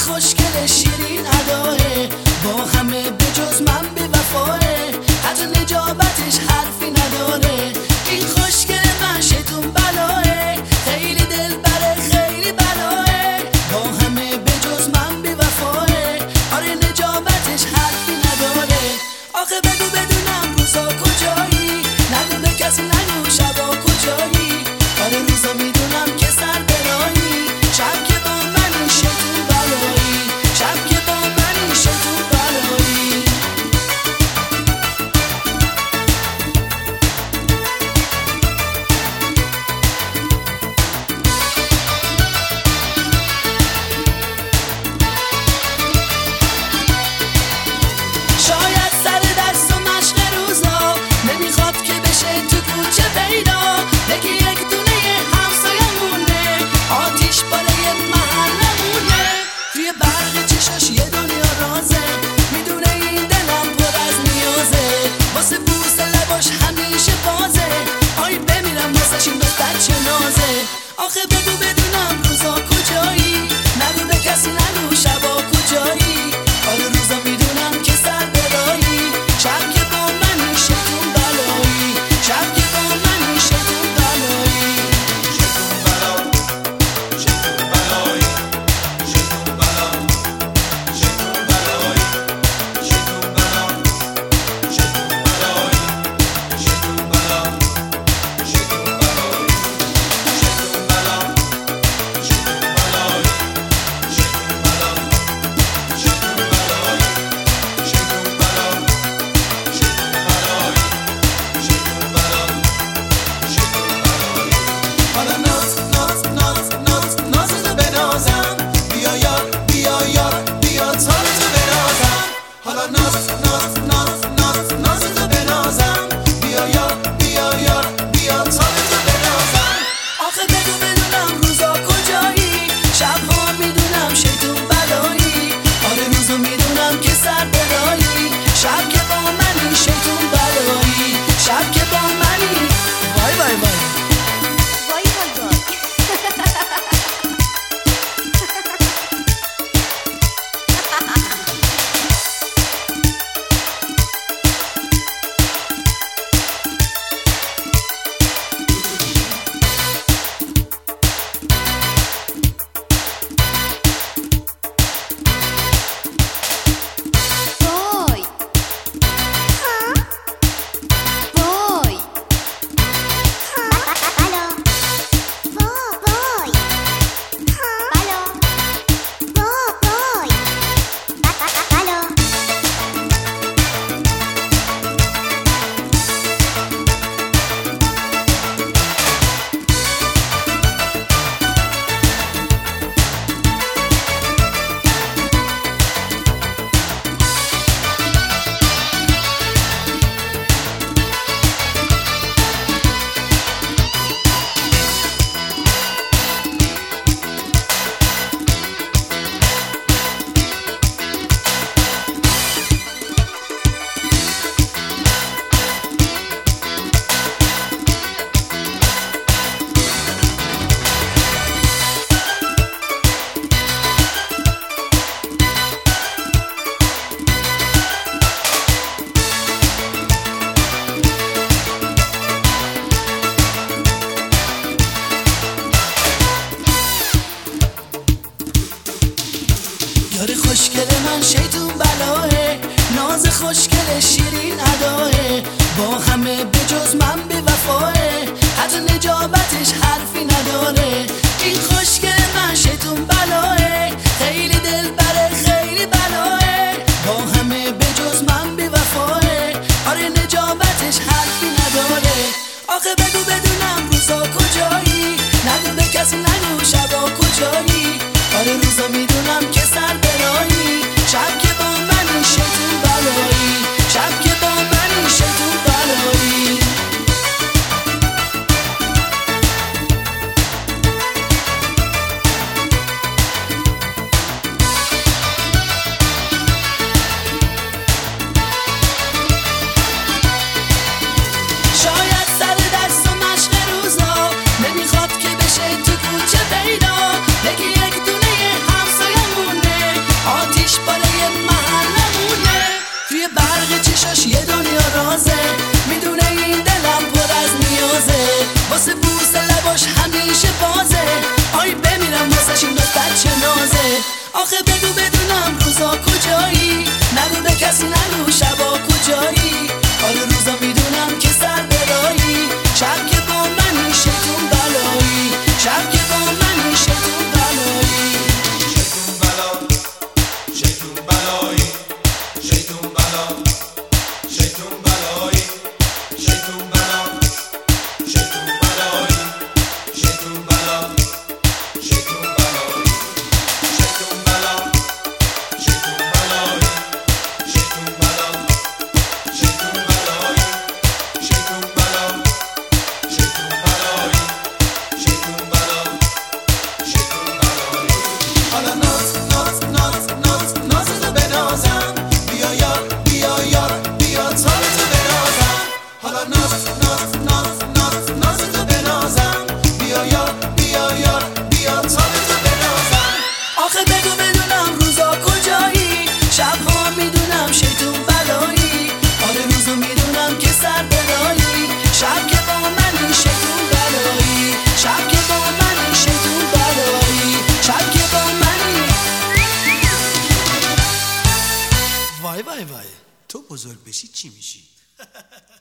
خوشگل شیرین اداه، با همه به جز من بی وفاه، حتی نجابتش حرفی نداره. این خوشگل من شیطون بلاه، خیلی دلبره خیلی بلاه، با همه به جز من بی وفاه، آره نجابتش حرفی نداره. آخه بگو بدونم روزا کجایی، نگو به کسی نگو شبا کجایی، آره روزا میدونم که سر برایی، شب که با منی شیطون بلایی، شب که با منی شیطون بلایی. شاید سر دست و مشق روزا نمیخواد که بشه تو کوچه پیدا، بگی یک دونه همسایمونه، آتیش بالای محلمونه، توی برق چشاش یه دنیا رازه، میدونه این دلم پر از نیازه، واسه بوس لباش همیشه بازه، آی بمیرم واسش این دختر چه نازه. آخه بگو بدونم روزا کجایی، نگو به کسی نگو شبا کجایی، آره روزا میدونم که سر برایی، شب که با منی شیطون بلایی، شب که با منی شیطون بلایی. شیطون بلا، شیطون بلایی، شیطون بلا، شیطون بلایی، شیطون بلا، شیطون بلایی، شیطون بلا، شیطون بلایی، شیطون بلا، شیطون بلایی، شیطون بلا، شیطون بلایی، شیطون بلا، شیطون بلایی، شیطون بلا، شیطون بلایی. حالا ناز ناز ناز ناز نازتو بنازم، بیا یار بیا یار بیا تارتو بنازم. حالا ناز ناز ناز ناز نازتو بنازم، بیا یار بیا یار بیا تارتو بنازم. آخه بگو بدونم روزا کجایی، شبها میدونم شیطون بلایی، آره روزا میدونم که سر برایی، شب که با منی شیطون بلایی، شب که با منی. وای وای وای. وای وای وای. وای. وای. بلا. وای. بلا. وای. بلا. یار خوشگل من شیطون بلاه، ناز خوشگل شیرین اداه، با همه به جز من بی وفاه، حتی نجابتش حرفی نداره. این خوشگل من شیطون بلاه، خیلی دلبره خیلی بلاه، با همه به جز من بی وفاه، آره نجابتش حرفی نداره. آخه بگو بدونم روزا کجایی، نگو به کسی نگو شبا کجایی، آره روزا میدونم که سر برایی، شب که با منی شیطون بلایی، شب که با منی شیطون بلایی. شاید سر دست و مشق روزا نمیخواد که بشه تو کوچه پیدا، بگی یک دونه همسایه عاشق چشاش یه دنیا رازه، میدونه این دلم پر از نیازه، واسه بوس لباش همیشه بازه، آی بمیرم واسش این دختر چه نازه. آخه بگو بدونم روزا کجایی، نگو به کسی نگو شبا کجایی، حال روزا میدونم که سر برایی، شب که با منی شیطون بلایی، شب که با منی شیطون بلایی. شیطون بلا شیطون بلایی شیطون بلا شیطون بلایی شیطون بلا شیطون بلایی شیطون بلا شیطون بلایی شیطون بلا شیطون بلایی شیطون بلا شیطون بلایی شیطون بلا شیطون بلایی شیطون بلا شیطون بلایی. حالا ناز ناز ناز ناز نازتو بنازم، بیا یار بیا یار بیا تابتو بنازم. حالا ناز ناز ناز ناز نازتو بنازم، بیا یار بیا یار بیا تابتو بنازم. آخه بگو بدونم روزا کجایی، شبها میدونم شیطون بلایی، حال روزو میدونم که سر برایی، شب که با منی شیطون بلایی، شب که با منی شیطون بلایی، شب که با منی. وای وای وای، تو بزرگ بشی چی میشی؟